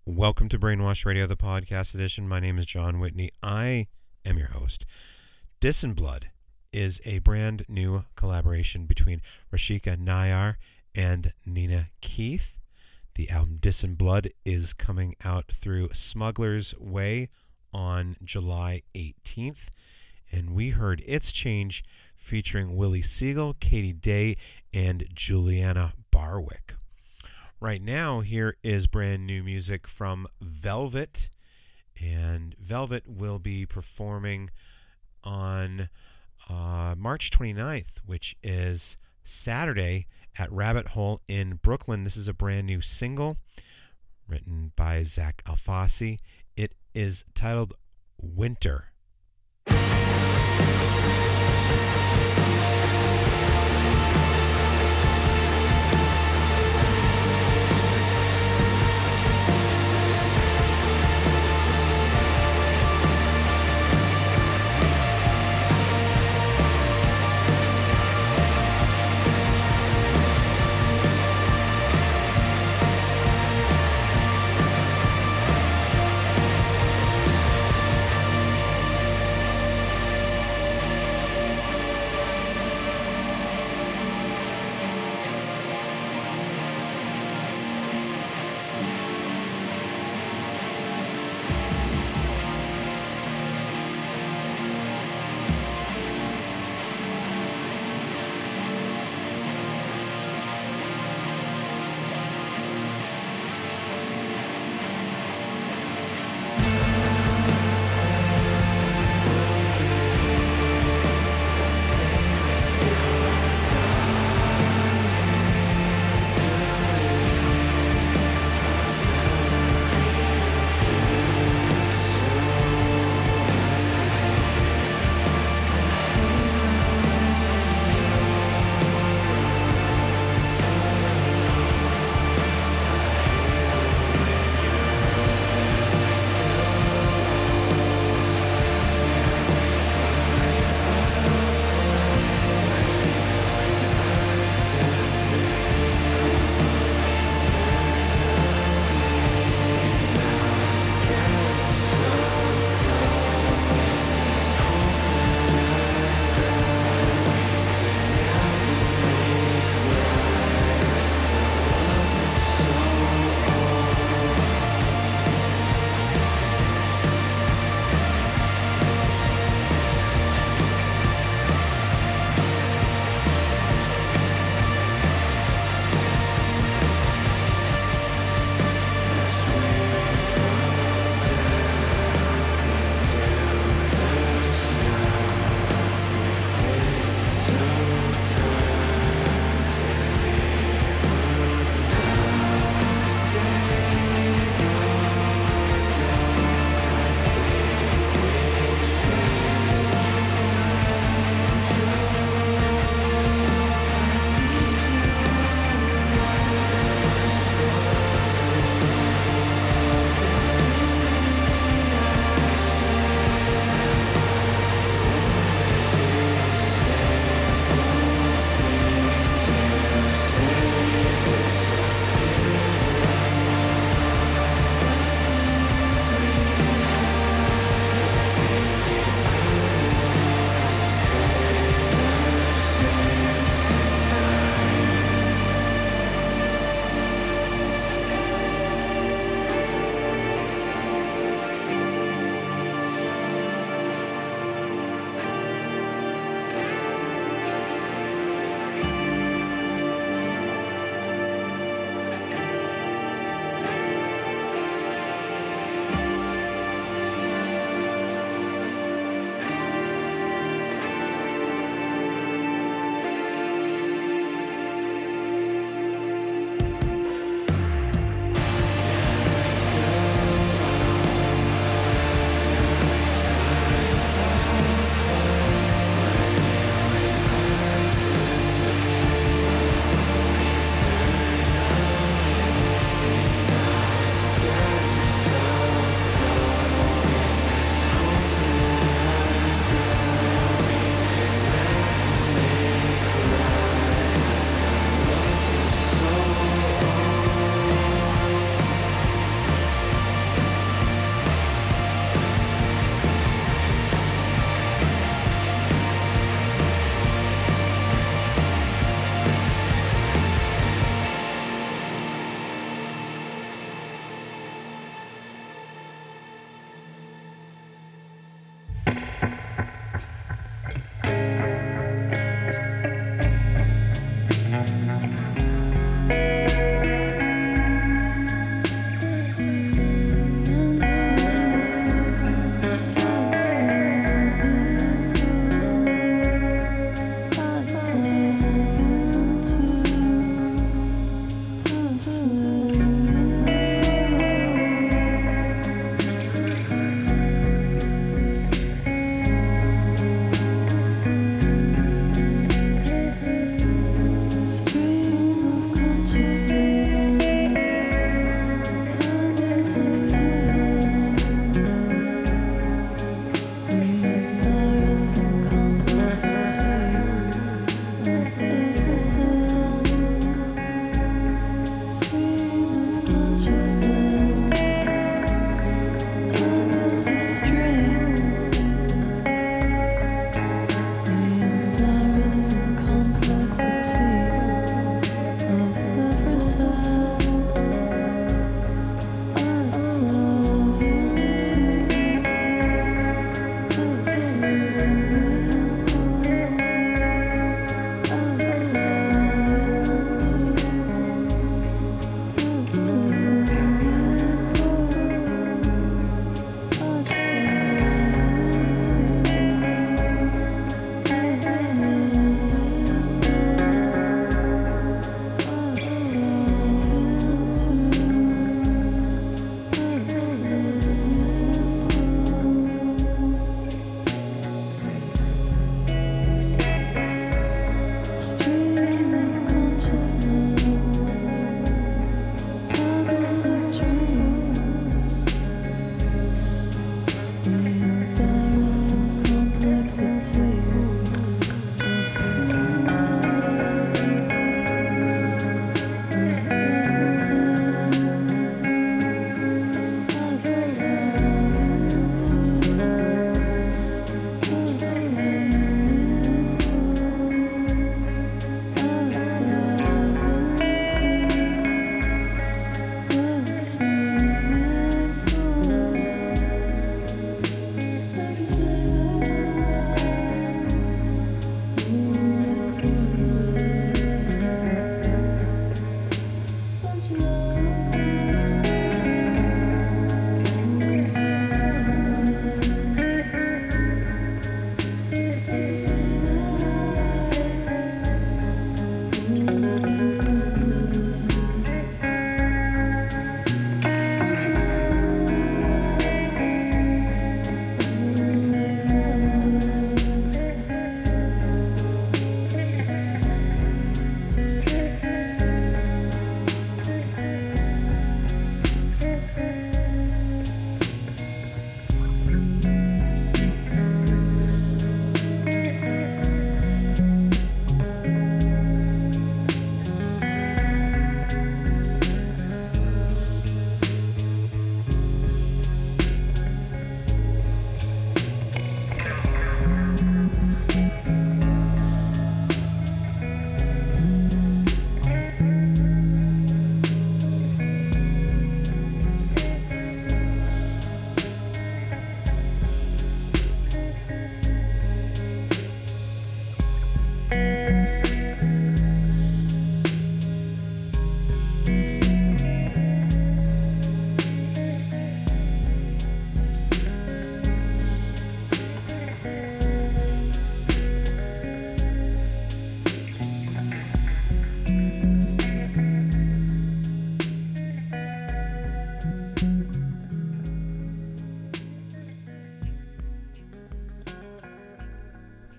Welcome to Brainwash Radio, the podcast edition. My name is John Whitney. I am your host. Disemblood is a brand new collaboration between Rashika Nayar and Nina Keith. The album Disemblood is coming out through Smuggler's Way on July 18th. And we heard It's Change featuring Willie Siegel, Katie Day, and Juliana Barwick. Right now, here is brand new music from Velvet. And Velvet will be performing on March 29th, which is Saturday at Rabbit Hole in Brooklyn. This is a brand new single written by Zach Alfasi. It is titled Winter.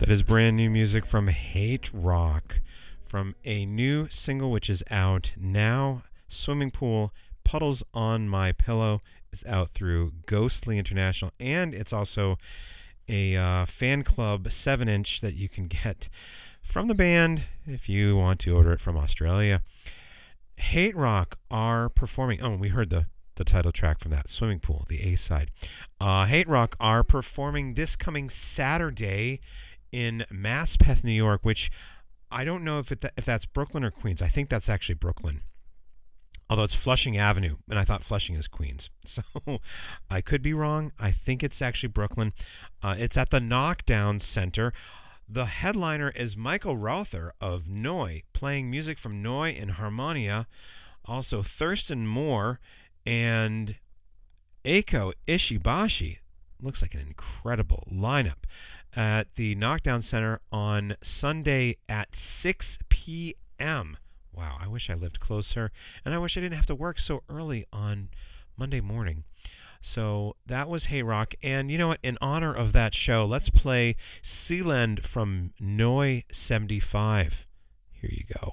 That is brand new music from Hate Rock, from a new single which is out now. Swimming Pool, Puddles on My Pillow is out through Ghostly International, and it's also a fan club 7-inch that you can get from the band if you want to order it from Australia. Hate Rock are performing. Oh, we heard the title track from that, Swimming Pool, the A-side. Hate Rock are performing this coming Saturday in Maspeth, New York, which I don't know if that's Brooklyn or Queens. I think that's actually Brooklyn, although it's Flushing Avenue, and I thought Flushing is Queens. So I could be wrong. I think it's actually Brooklyn. It's at the Knockdown Center. The headliner is Michael Rother of Noi, playing music from Noi and Harmonia. Also Thurston Moore and Eiko Ishibashi. Looks like an incredible lineup at the Knockdown Center on Sunday at 6 p.m. Wow, I wish I lived closer, and I wish I didn't have to work so early on Monday morning. So that was Hate Rock, and you know what? In honor of that show, let's play Sealand from Noi 75. Here you go.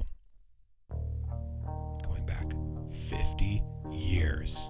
Going back 50 years.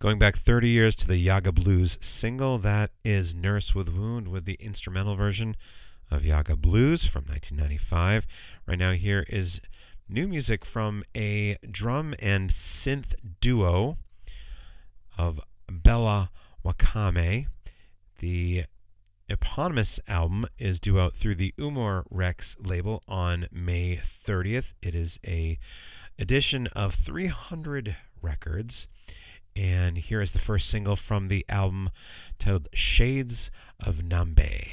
Going back 30 years to the Yaga Blues single, that is Nurse with Wound with the instrumental version of Yaga Blues from 1995. Right now here is new music from a drum and synth duo of Bella Wakame. The eponymous album is due out through the Umor Rex label on May 30th. It is a edition of 300 records, and here is the first single from the album titled Shades of Nambe.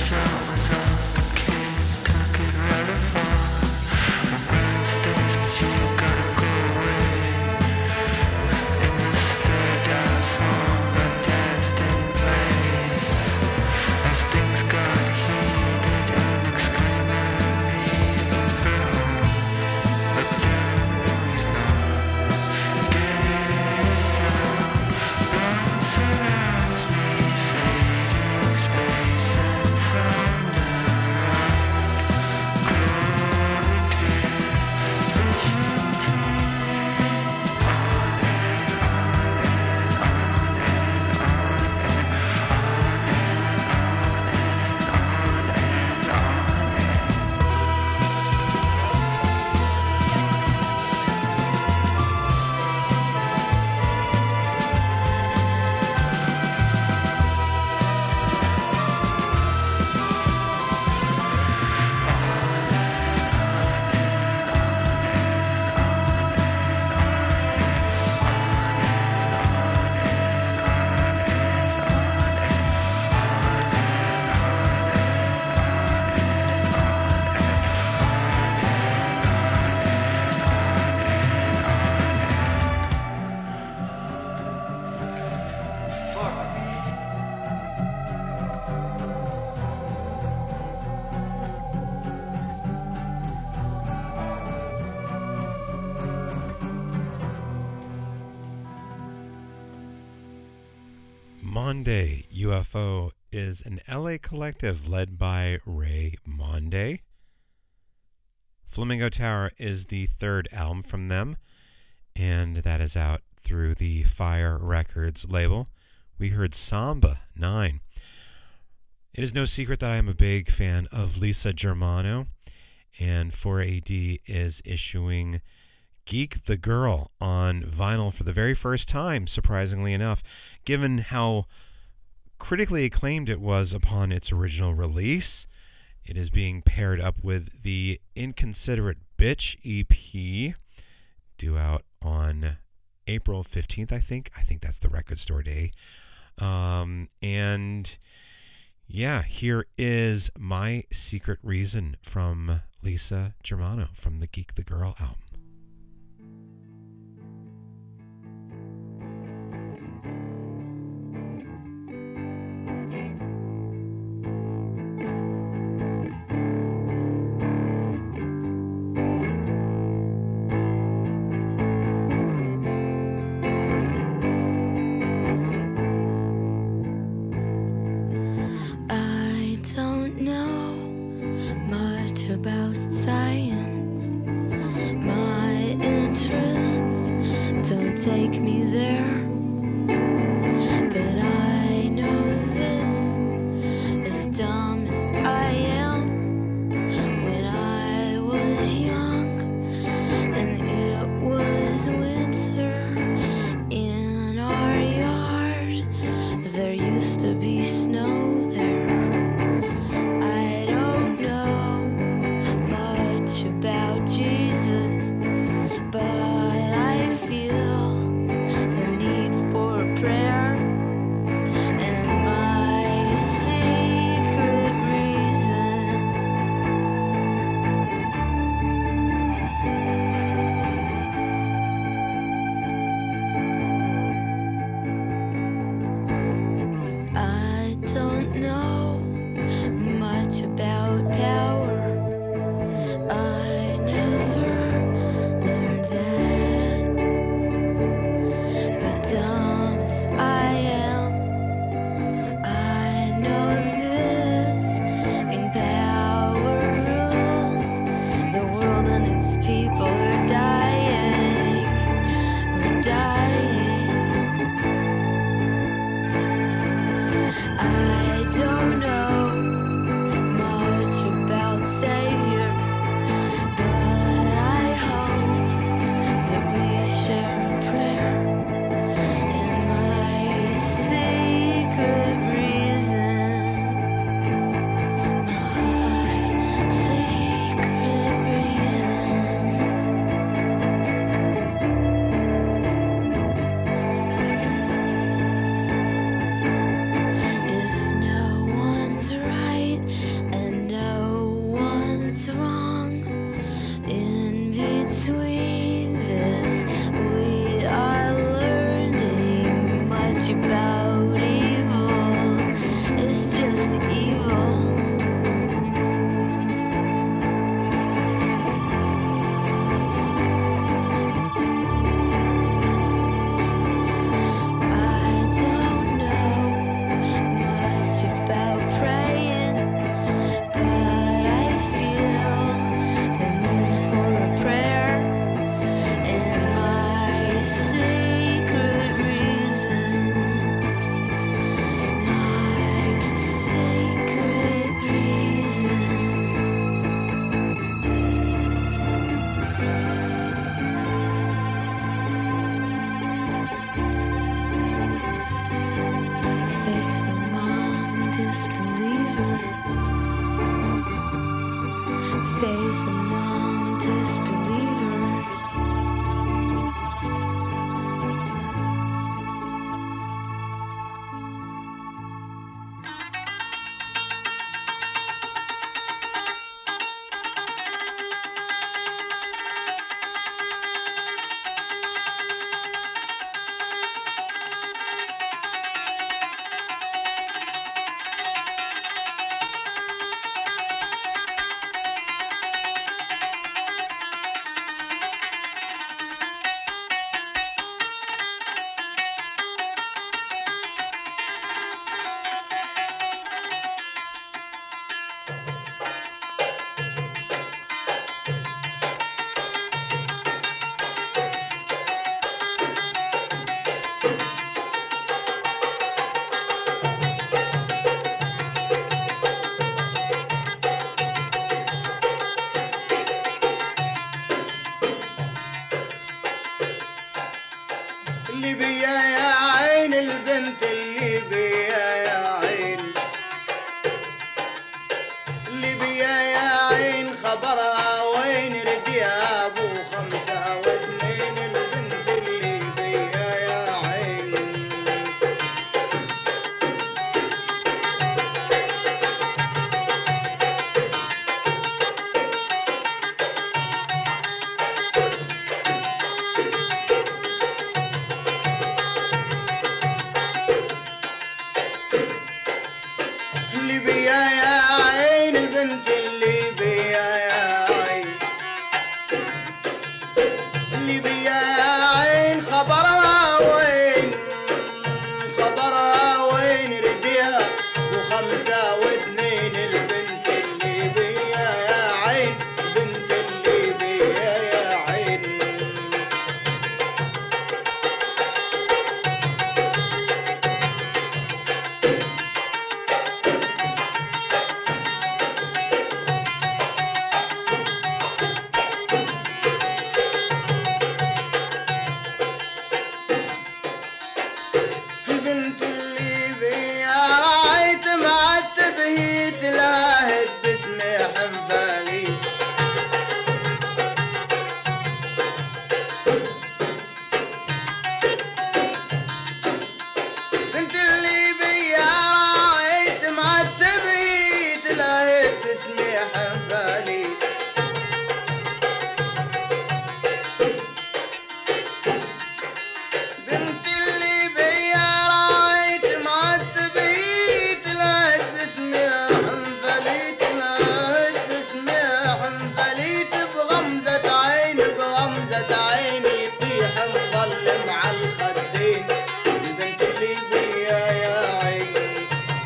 Monday UFO is an LA collective led by Ray Monday. Flamingo Tower is the third album from them, and that is out through the Fire Records label. We heard Samba 9. It is no secret that I am a big fan of Lisa Germano, and 4AD is issuing Geek the Girl on vinyl for the very first time, surprisingly enough, given how critically acclaimed it was upon its original release. It is being paired up with the Inconsiderate Bitch EP, due out on April 15th, I think. I think that's the record store day. And yeah, here is My Secret Reason from Lisa Germano from the Geek the Girl album. ليبيا يا عين خبرها وين رديها ابو خمسة واثنين البنت الليبيا يا عين ليبيا يا عين البنت الليبيا يا عين ليبيا يا عين خبرها وين رديها وخمسة واثنين البنت الليبيا يا عين بنت الليبيا يا عين البنت الليبيا رايت معتب هي تلاهد باسمي حنفالي بنت الليبيا رايت معتب هي تلاهد باسمي حنفالي بنت الليبيا رايت معتبي تلاهت باسمي حنفلي تلاهت باسمي حنفلي بغمزة عيني يطيح مظل مع الخدين البنت الليبيا يا عيني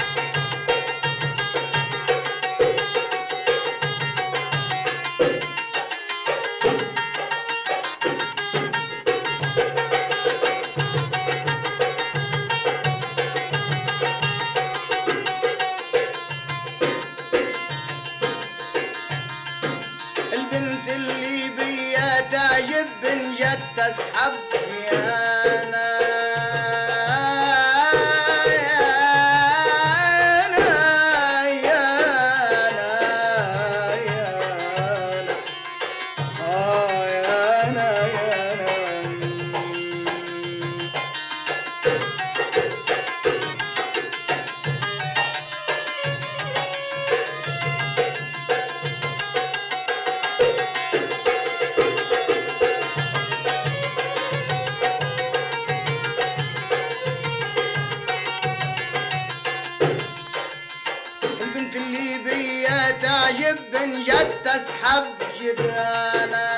البنت الليبية تعجب بن جت تسحب يا أنا يا أنا يا أنا يا أنا يا أنا يا أنا البنت الليبية تعجب بن جت تسحب جفانا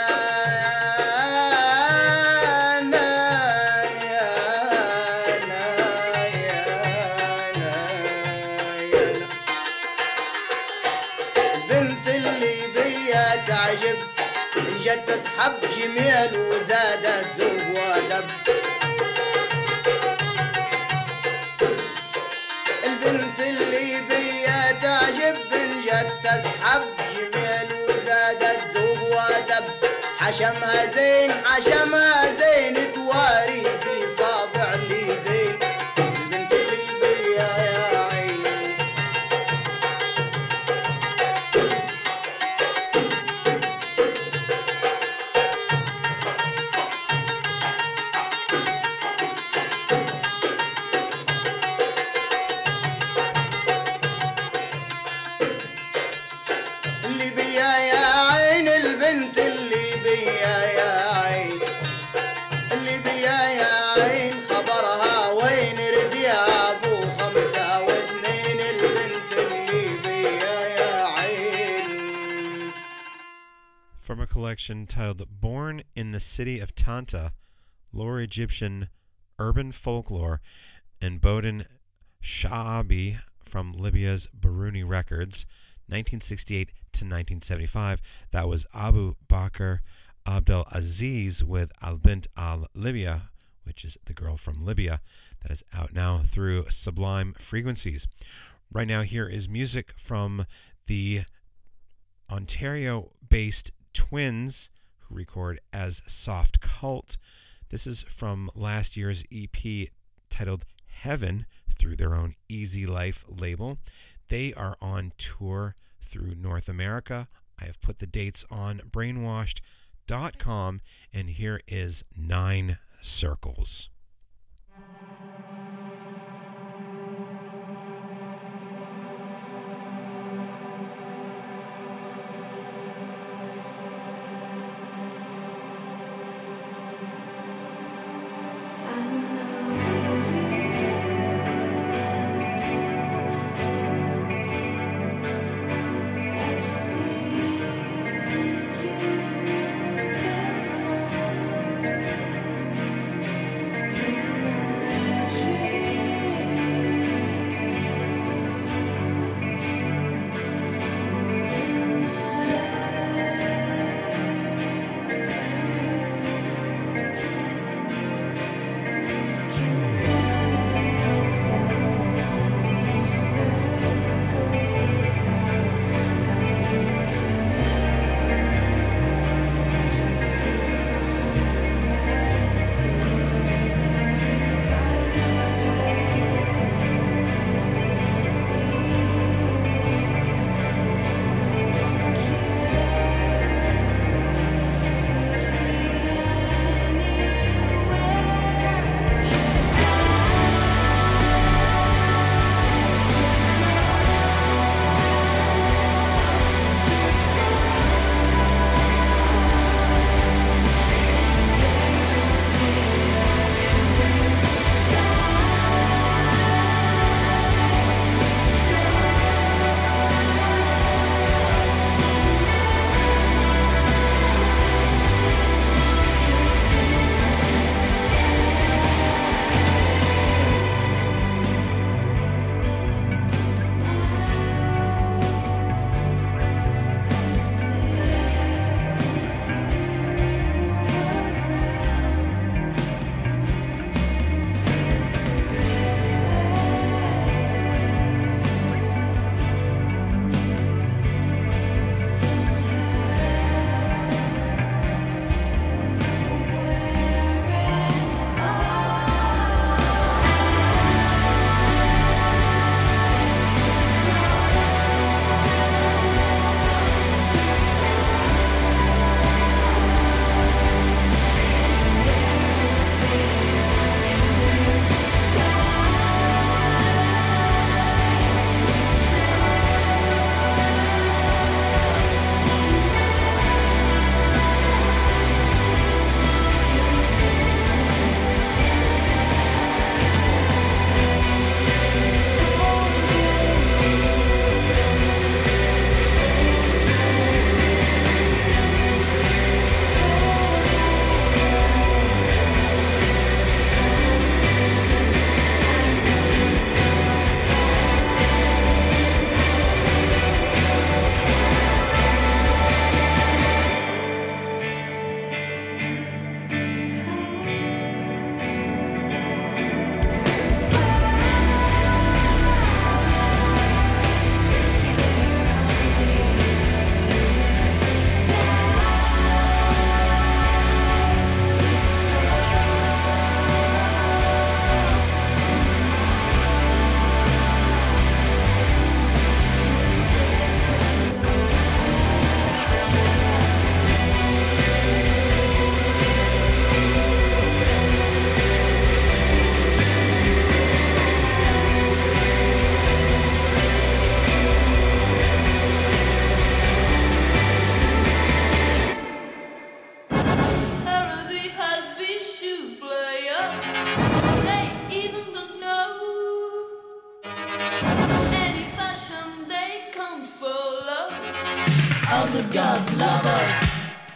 البنت الليبية تعجب بن جت تسحب جميل وزادت ذوق وادب البنت الليبية تعجب بن جت تسحب جميل وزادت ذوق وادب حشمها زين تواري في صابع اليدين البنت الليبية يا عيني الليبيا يا عين البنت الليبيا يا عين الليبيا يا عين خبرها وين رديها ابو خمسة واثنين البنت الليبيا يا عين. From a collection titled Born in the City of Tanta, Lore Egyptian Urban Folklore, and Bowden Sha'abi from Libya's Baruni Records, 1968 to 1975. That was Abu Bakr Abdel Aziz with Al Bint Al Libya, which is the girl from Libya, that is out now through Sublime Frequencies. Right now, here is music from the Ontario-based Twins, who record as Soft Cult. This is from last year's EP titled Heaven through their own Easy Life label. They are on tour through North America. I have put the dates on brainwashed.com, and here is 9 Circles. of the God lovers.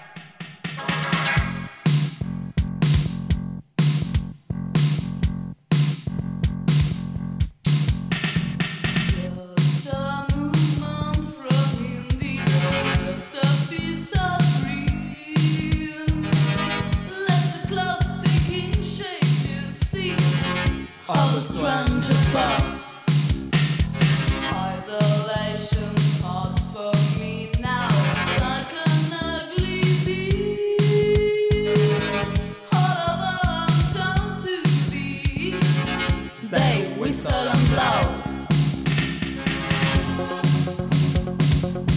Just a movement from India, just a piece of dream. Let the clouds take in shape, you see, all the strangers fall. Isolation's hard for me now, like an ugly beast. All over I'm down to the east. They whistle and blow.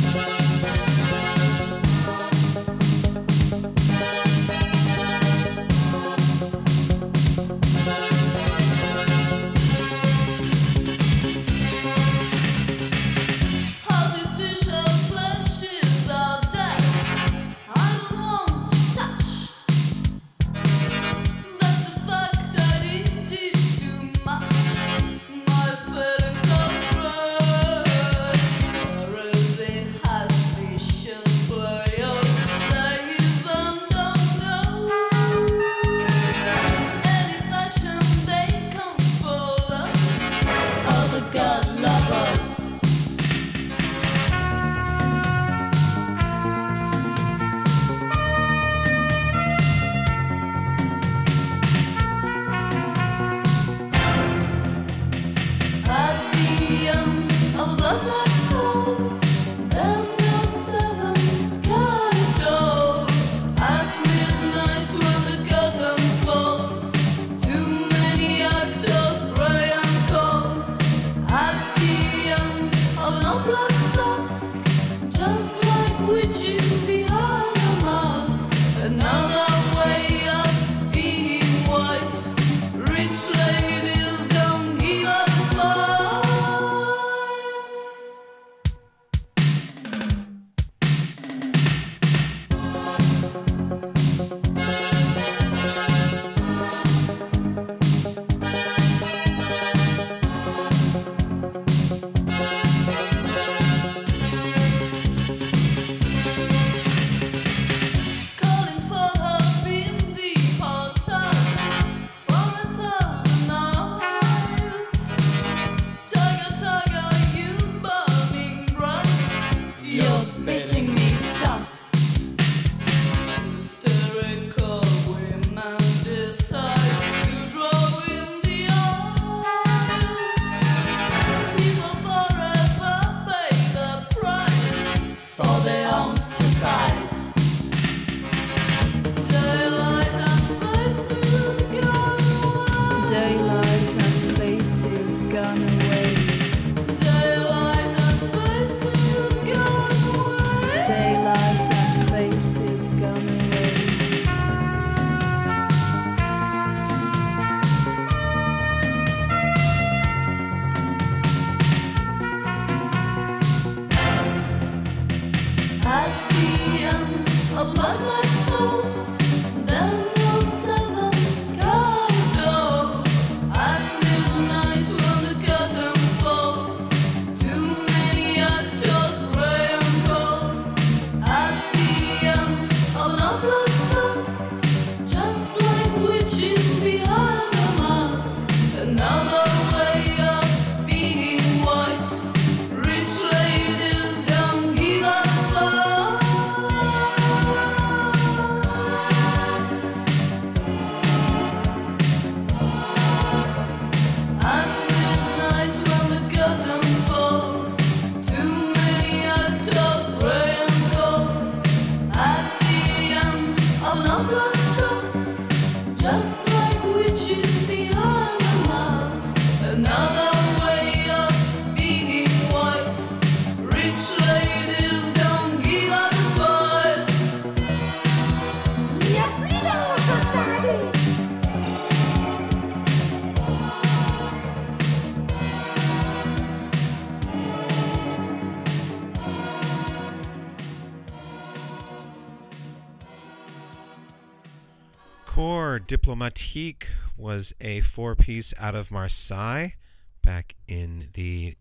Corps Diplomatique was a four-piece out of Marseille back in the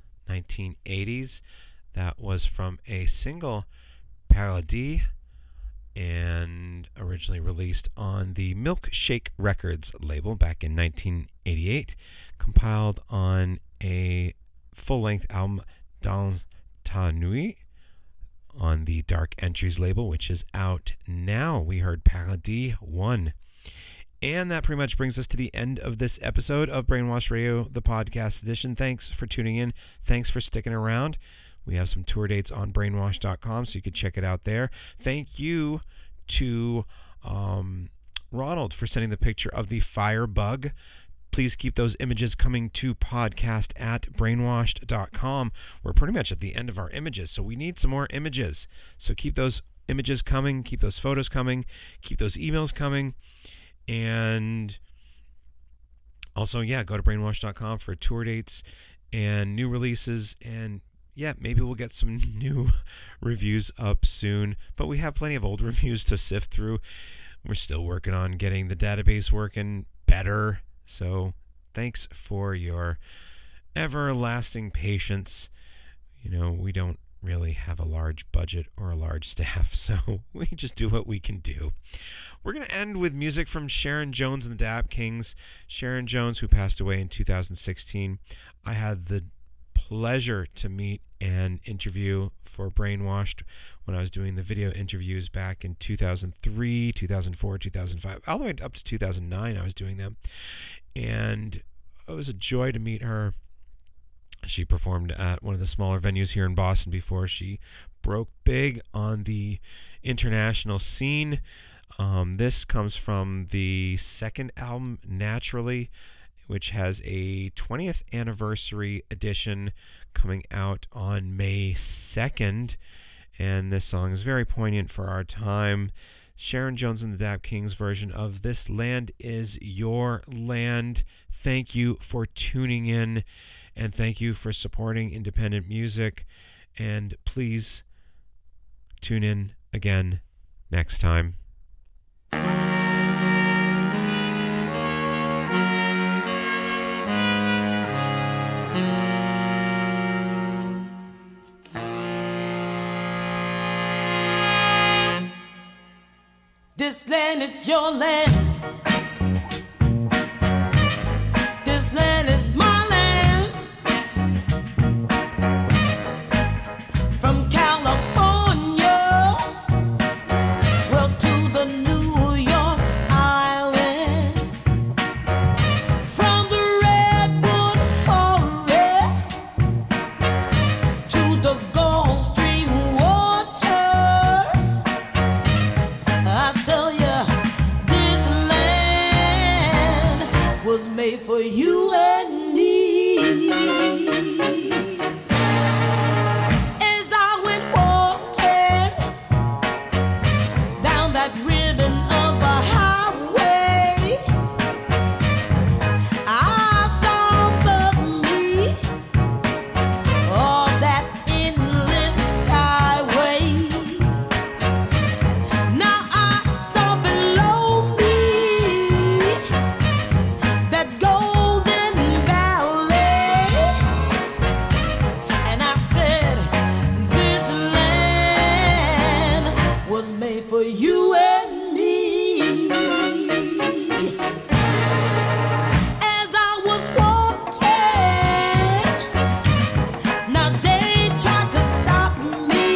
1980s. That was from a single, Paradis, and originally released on the Milkshake Records label back in 1988, compiled on a full-length album, Dans ta nuit, on the Dark Entries label, which is out now. We heard Paradis 1. And that pretty much brings us to the end of this episode of Brainwash Radio, the podcast edition. Thanks for tuning in. Thanks for sticking around. We have some tour dates on brainwash.com, so you can check it out there. Thank you to Ronald for sending the picture of the firebug. Please keep those images coming to podcast@brainwashed.com. We're pretty much at the end of our images, so we need some more images. So keep those images coming, keep those photos coming, keep those emails coming. And also, go to brainwash.com for tour dates and new releases. And maybe we'll get some new reviews up soon. But we have plenty of old reviews to sift through. We're still working on getting the database working better. So thanks for your everlasting patience. We don't really have a large budget or a large staff, so we just do what we can do. We're going to end with music from Sharon Jones and the Dap Kings. Sharon Jones, who passed away in 2016. I had the pleasure to meet and interview for Brainwashed when I was doing the video interviews back in 2003, 2004, 2005, all the way up to 2009 I was doing them. And it was a joy to meet her. She performed at one of the smaller venues here in Boston before she broke big on the international scene. This comes from the second album, Naturally, which has a 20th anniversary edition coming out on May 2nd. And this song is very poignant for our time. Sharon Jones and the Dap Kings version of This Land Is Your Land. Thank you for tuning in, and thank you for supporting independent music. And please tune in again next time. This land is your land. This land is my land. From California, well, to the New York Island. From the Redwood Forest to the Gulf Stream waters. I tell you, this land was made for you and me. As I went walking down that ribbon of a highway, I saw above me all that endless skyway. Now I saw below me that golden valley, and I said, this land was made for you and me. As I was walking, now they tried to stop me.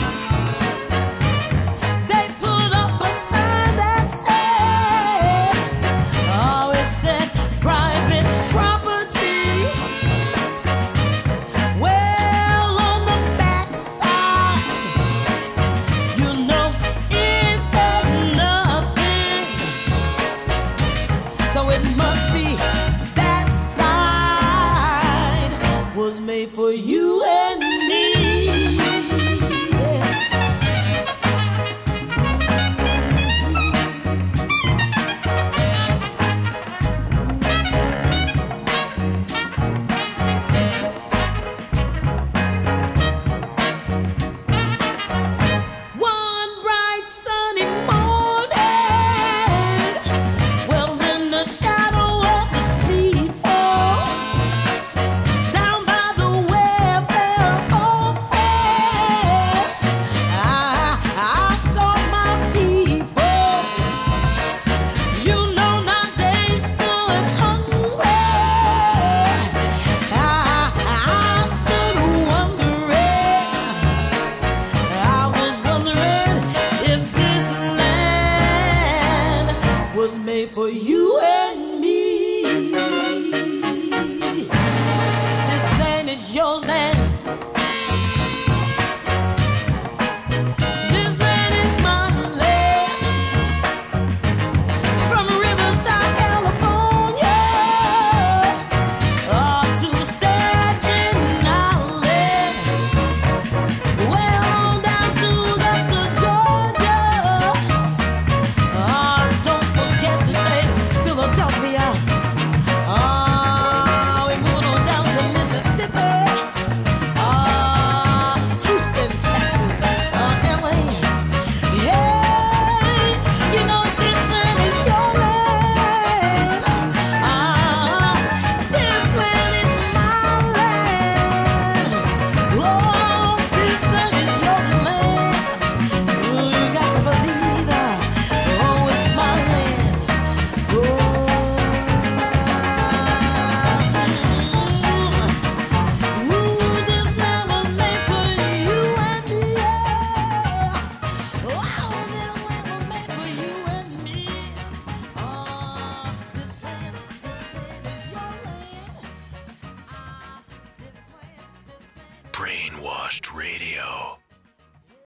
They put up a sign that said, oh, it said private property. Well, on the backside, you know, it said you